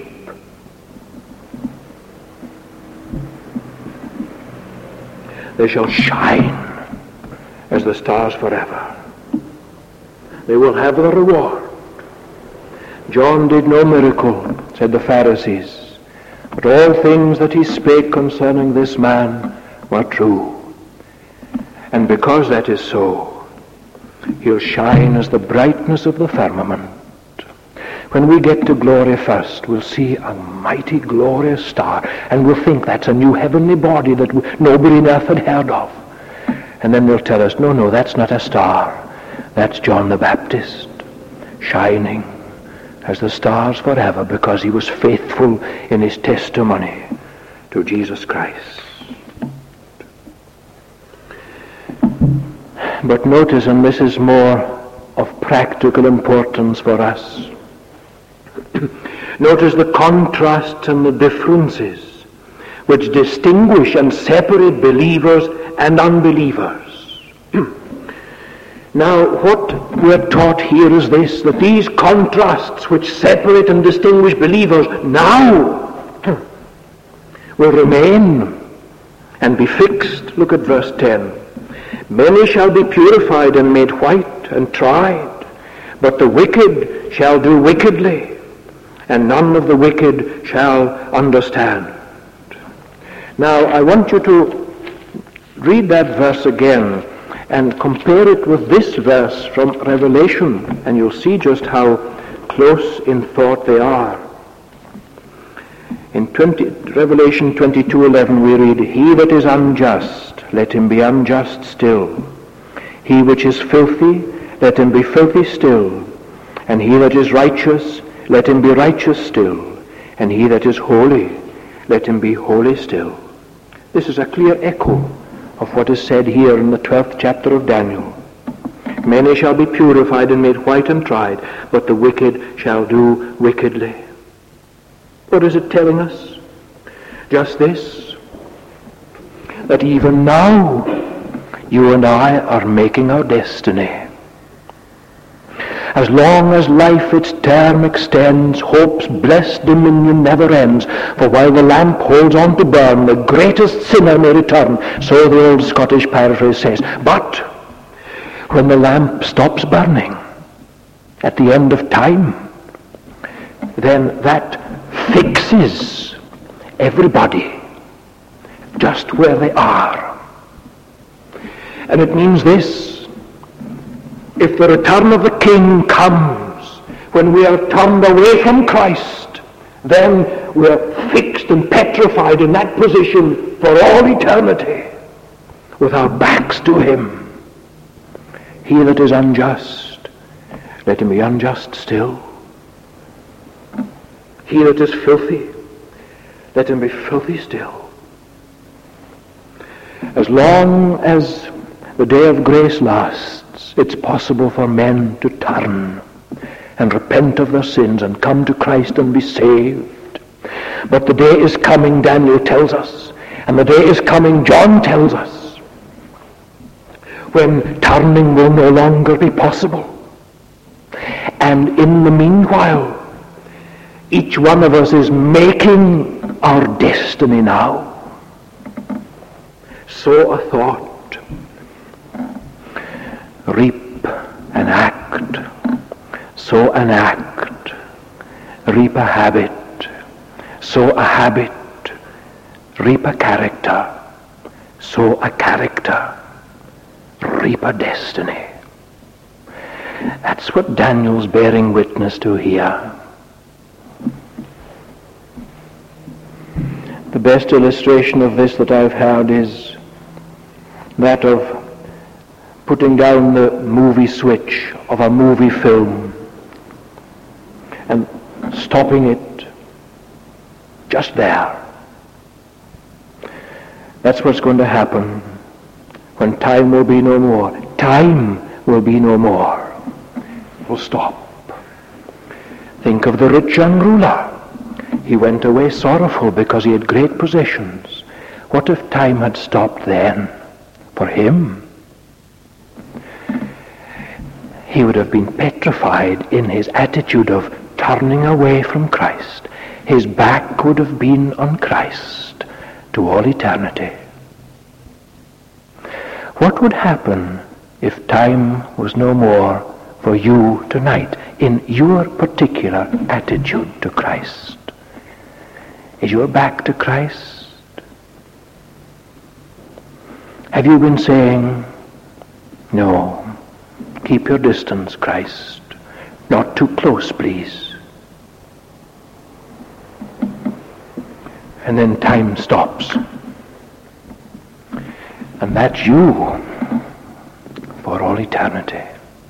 they shall shine as the stars forever. They will have their reward. John did no miracle, said the Pharisees, but all things that he spake concerning this man were true. And because that is so, he'll shine as the brightness of the firmament. When we get to glory first, we'll see a mighty glorious star, and we'll think that's a new heavenly body that nobody on earth had heard of. And then they'll tell us, no, no, that's not a star. That's John the Baptist, shining as the stars forever, because he was faithful in his testimony to Jesus Christ. But notice, and this is more of practical importance for us, notice the contrasts and the differences which distinguish and separate believers and unbelievers. Now, what we're taught here is this, that these contrasts which separate and distinguish believers now will remain and be fixed. Look at verse ten. Many shall be purified and made white and tried, but the wicked shall do wickedly, and none of the wicked shall understand. Now, I want you to read that verse again and compare it with this verse from Revelation, and you'll see just how close in thought they are. In twenty, Revelation twenty-two eleven we read, He that is unjust, let him be unjust still. He which is filthy, let him be filthy still. And he that is righteous, let him be righteous still. And he that is holy, let him be holy still. This is a clear echo of what is said here in the twelfth chapter of Daniel. Many shall be purified and made white and tried, but the wicked shall do wickedly. What is it telling us? Just this, that even now you and I are making our destiny. As long as life its term extends, hope's blessed dominion never ends. For while the lamp holds on to burn, the greatest sinner may return, so the old Scottish paraphrase says. But when the lamp stops burning at the end of time, then that fixes everybody just where they are. And it means this: if the return of the King comes when we are turned away from Christ, then we are fixed and petrified in that position for all eternity, with our backs to him. He that is unjust, let him be unjust still. He that is filthy, let him be filthy still. As long as the day of grace lasts, it's possible for men to turn and repent of their sins and come to Christ and be saved. But the day is coming, Daniel tells us, and the day is coming, John tells us, when turning will no longer be possible. And in the meanwhile, each one of us is making our destiny now. Sow a thought, reap an act, sow an act, reap a habit, sow a habit, reap a character, sow a character, reap a destiny. That's what Daniel's bearing witness to here. The best illustration of this that I've heard is that of putting down the movie switch of a movie film and stopping it just there. That's what's going to happen when time will be no more. Time will be no more. It will stop. Think of the rich young ruler. He went away sorrowful because he had great possessions. What if time had stopped then for him? He would have been petrified in his attitude of turning away from Christ. His back would have been on Christ to all eternity. What would happen if time was no more for you tonight in your particular attitude to Christ? Is your back to Christ? Have you been saying, no, keep your distance, Christ. Not too close, please. And then time stops. And that's you for all eternity.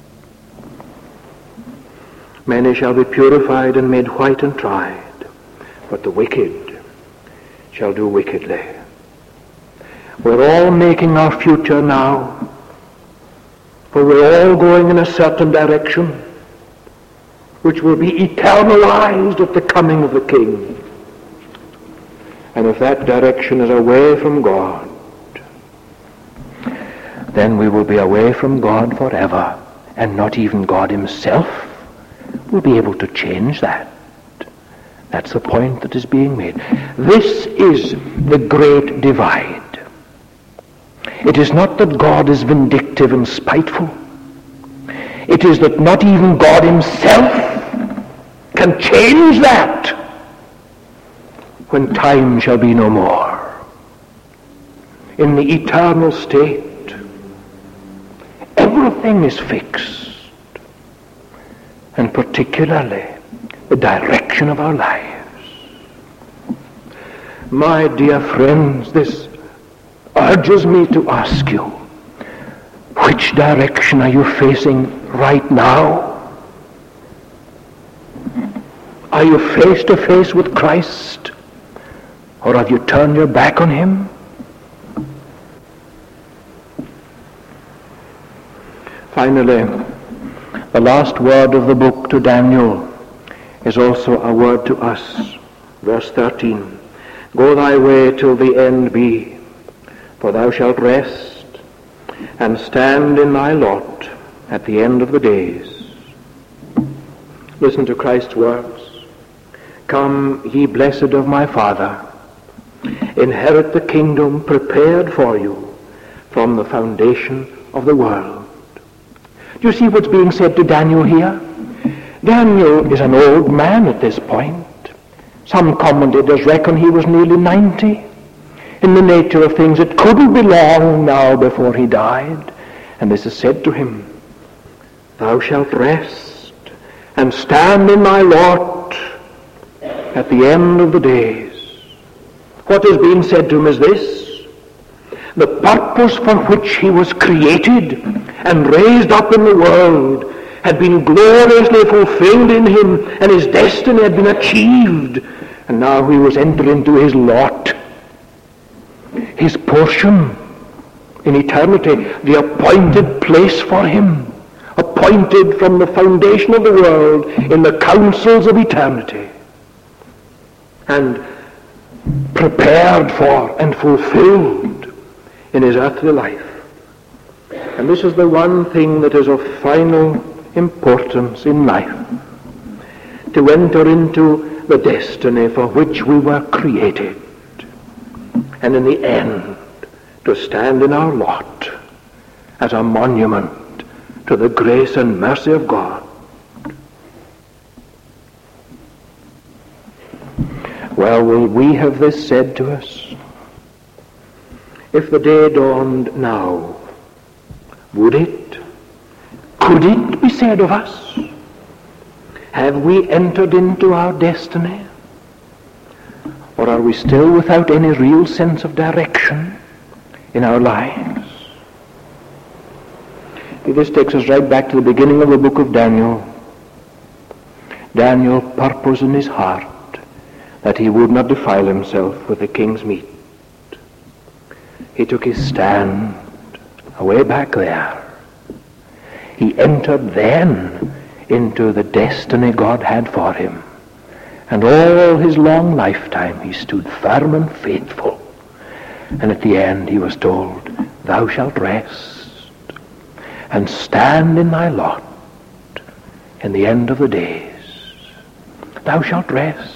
Many shall be purified and made white and tried, but the wicked shall do wickedly. We're all making our future now, for we're all going in a certain direction, which will be eternalized at the coming of the King. And if that direction is away from God, then we will be away from God forever, and not even God himself will be able to change that. That's the point that is being made. This is the great divide. It is not that God is vindictive and spiteful. It is that not even God himself can change that when time shall be no more. In the eternal state, everything is fixed, and particularly the direction of our lives. My dear friends, this urges me to ask you, which direction are you facing right now? Are you face to face with Christ, or have you turned your back on him? Finally, the last word of the book to Daniel is also a word to us. Verse thirteen, go thy way till the end be, for thou shalt rest and stand in thy lot at the end of the days. Listen to Christ's words. Come, ye blessed of my Father, inherit the kingdom prepared for you from the foundation of the world. Do you see what's being said to Daniel here? Daniel is an old man at this point. Some commentators reckon he was nearly ninety. In the nature of things, it couldn't be long now before he died. And this is said to him, thou shalt rest and stand in thy lot at the end of the days. What has been said to him is this: the purpose for which he was created and raised up in the world had been gloriously fulfilled in him, and his destiny had been achieved, and now he was entered into his lot, his portion in eternity, the appointed place for him, appointed from the foundation of the world in the councils of eternity, and prepared for and fulfilled in his earthly life. And this is the one thing that is of final importance in life: to enter into the destiny for which we were created, and in the end to stand in our lot as a monument to the grace and mercy of God. Well, will we have this said to us? If the day dawned now, would it, could it be said of us, have we entered into our destiny? Or are we still without any real sense of direction in our lives? This takes us right back to the beginning of the book of Daniel. Daniel purposed in his heart that he would not defile himself with the king's meat. He took his stand away back there. He entered then into the destiny God had for him. And all his long lifetime he stood firm and faithful. And at the end he was told, thou shalt rest and stand in thy lot in the end of the days. Thou shalt rest.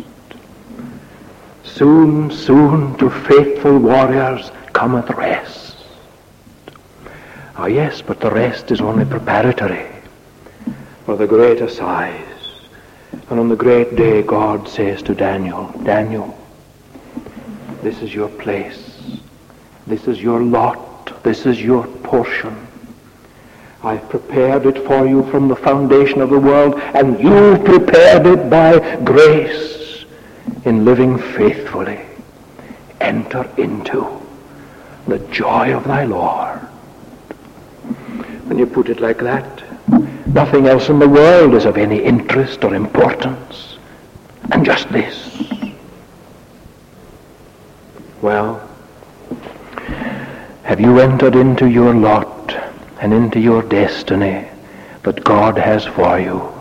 Soon, soon to faithful warriors cometh rest. Ah, yes, but the rest is only preparatory for the great assize. And on the great day, God says to Daniel, Daniel, this is your place. This is your lot. This is your portion. I've prepared it for you from the foundation of the world, and you've prepared it by grace in living faithfully. Enter into the joy of thy Lord. When you put it like that, nothing else in the world is of any interest or importance. And just this. Well, have you entered into your lot and into your destiny that God has for you?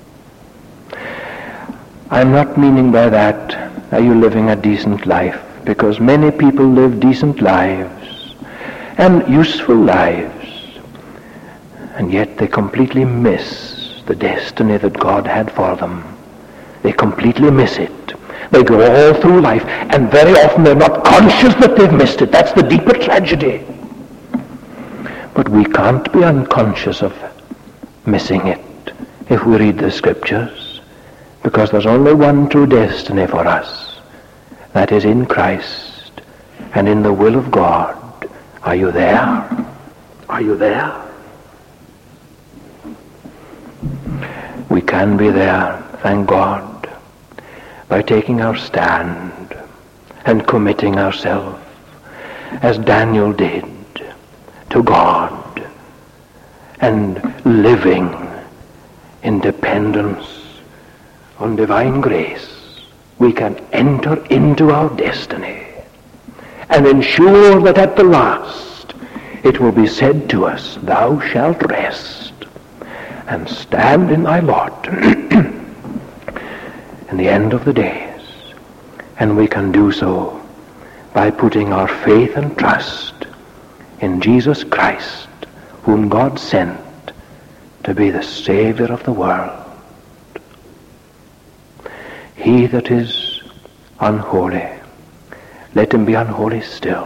I'm not meaning by that, are you living a decent life? Because many people live decent lives and useful lives, and yet they completely miss the destiny that God had for them. They completely miss it. They go all through life, and very often they're not conscious that they've missed it. That's the deeper tragedy. But we can't be unconscious of missing it if we read the Scriptures, because there's only one true destiny for us. That is in Christ and in the will of God. Are you there? Are you there? We can be there, thank God, by taking our stand and committing ourselves, as Daniel did, to God, and living in dependence on divine grace. We can enter into our destiny and ensure that at the last it will be said to us, thou shalt rest and stand in thy lot in the end of the days. And we can do so by putting our faith and trust in Jesus Christ, whom God sent to be the Savior of the world. He that is unholy, let him be unholy still.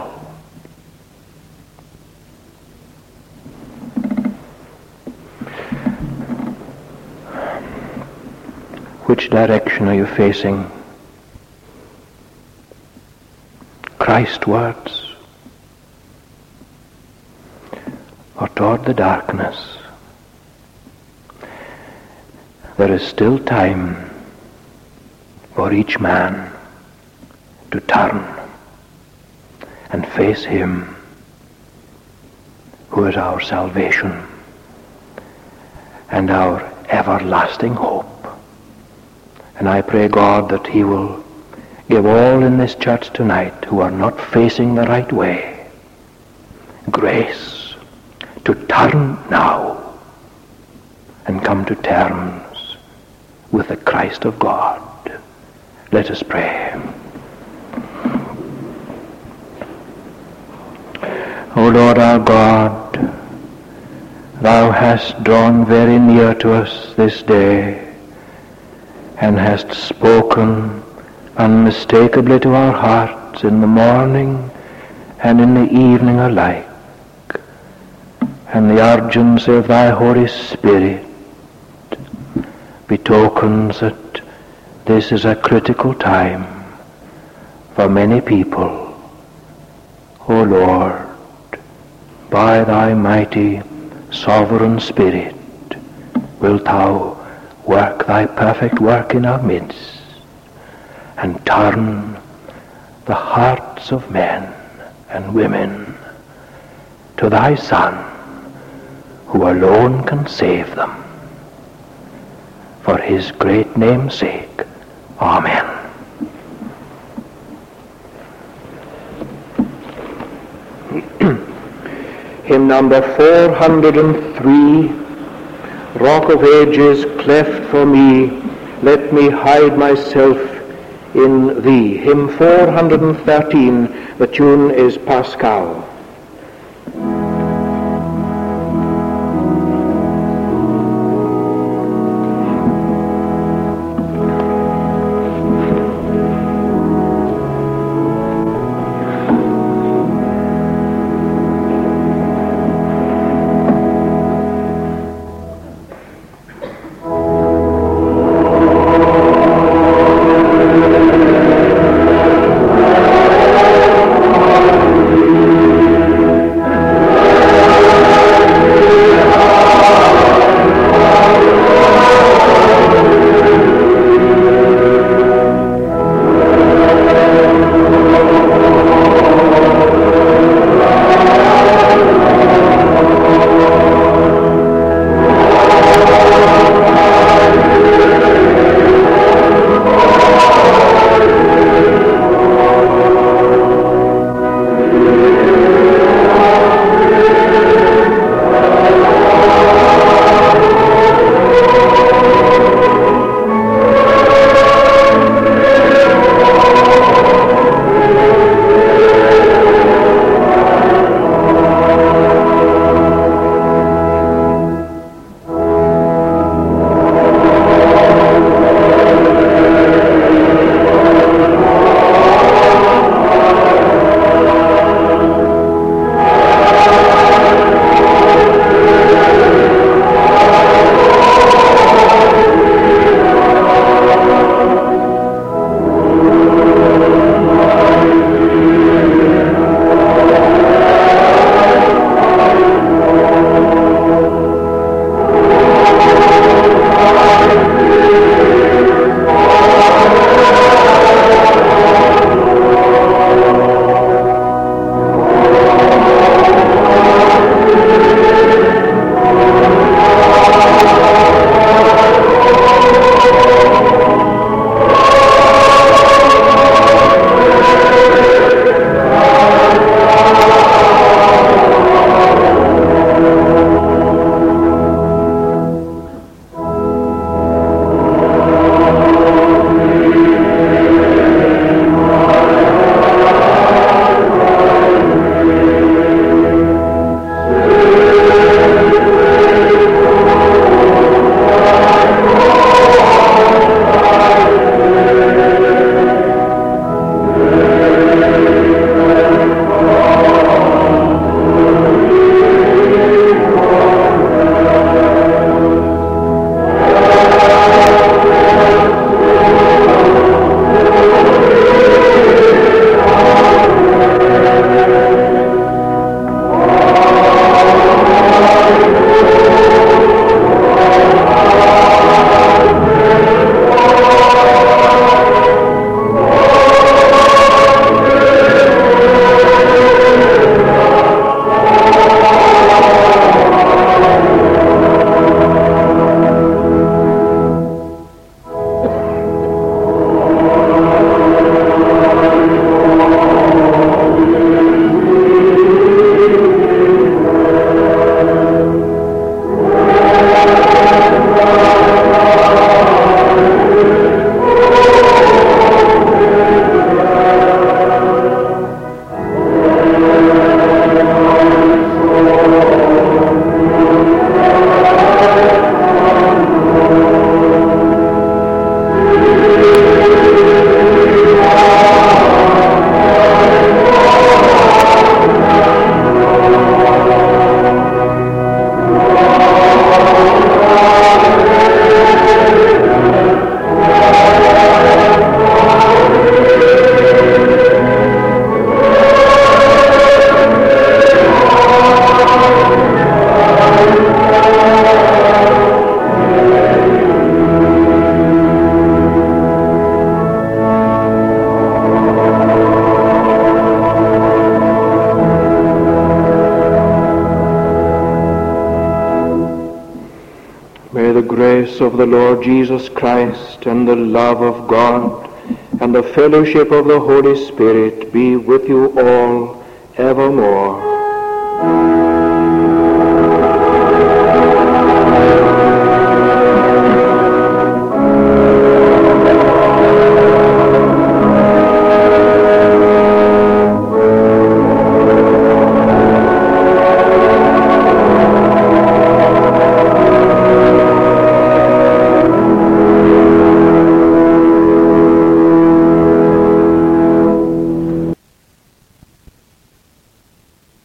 Which direction are you facing? Christwards or toward the darkness? there is still time for each man to turn and face him who is our salvation and our everlasting hope. And I pray, God, that he will give all in this church tonight who are not facing the right way grace to turn now and come to terms with the Christ of God. Let us pray. O Lord our God, thou hast drawn very near to us this day and hast spoken unmistakably to our hearts in the morning and in the evening alike. And the urgency of thy Holy Spirit betokens that this is a critical time for many people. O Lord, by thy mighty sovereign Spirit wilt thou work thy perfect work in our midst and turn the hearts of men and women to thy Son, who alone can save them. For his great name's sake. Amen. Hymn number four hundred three, Rock of Ages, cleft for me, let me hide myself in thee. Hymn four hundred thirteen, the tune is Pascal. Thank you. grace of the Lord Jesus Christ, and the love of God, and the fellowship of the Holy Spirit be with you all evermore.